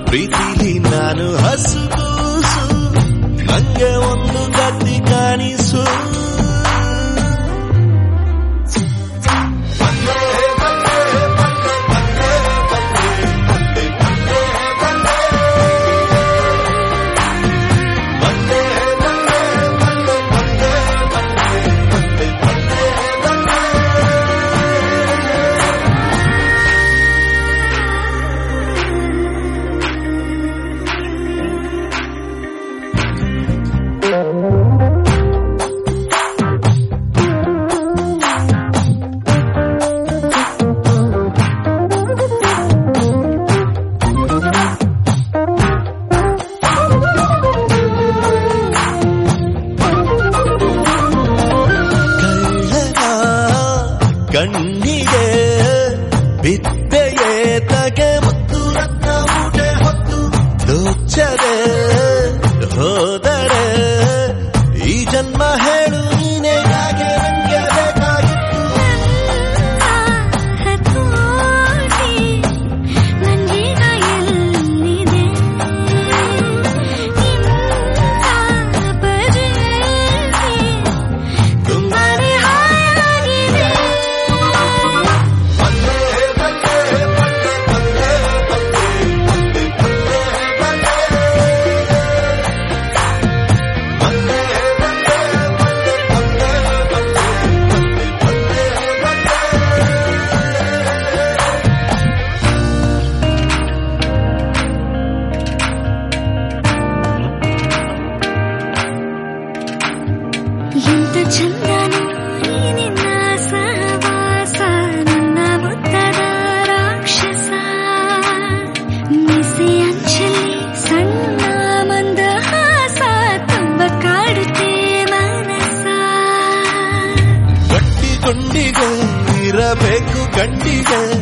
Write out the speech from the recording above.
ಪ್ರೀತಿಲಿ ನಾನು ಹಸುಗೂಸು ನಂಗೆ ಒಂದು ಗತಿ ಕಾಣಿಸು ಕಣ್ಣಿಗೆ ಬಿದ್ದೆಯೇ ತಗೆ ಮುತ್ತು ರತ್ನ ಮೂಟೆ ಹೊತ್ತು ದೋಚದೆ ಹೋದರೆ ಈ ಜನ್ಮ ಹೇಳು ನೀನೆ ಯಾಕೆ ನಂಗೆ ಬೇಕಾಗಿತ್ತು ನಂಗೀಗ ಎಲ್ಲಿದೆ ತುಂಬಾನೇ ಹಾಯಾಗಿದೆ ಎಂತ ಚಂದನು ನಿನ್ನ ಸಹವಾಸ ನನ್ನ ಮುದ್ದದ ರಾಕ್ಷಸ ಮಿಸಿ ಅಂಚಲಿ ಸಣ್ಣ ಮಂದಹಾಸ ತುಂಬ ಕಾಡುತ್ತೆ ಮನಸ ಗಟ್ಟಿಗೊಂಡಿಗೆ ಇರಬೇಕು ಗಂಡಿಗೆ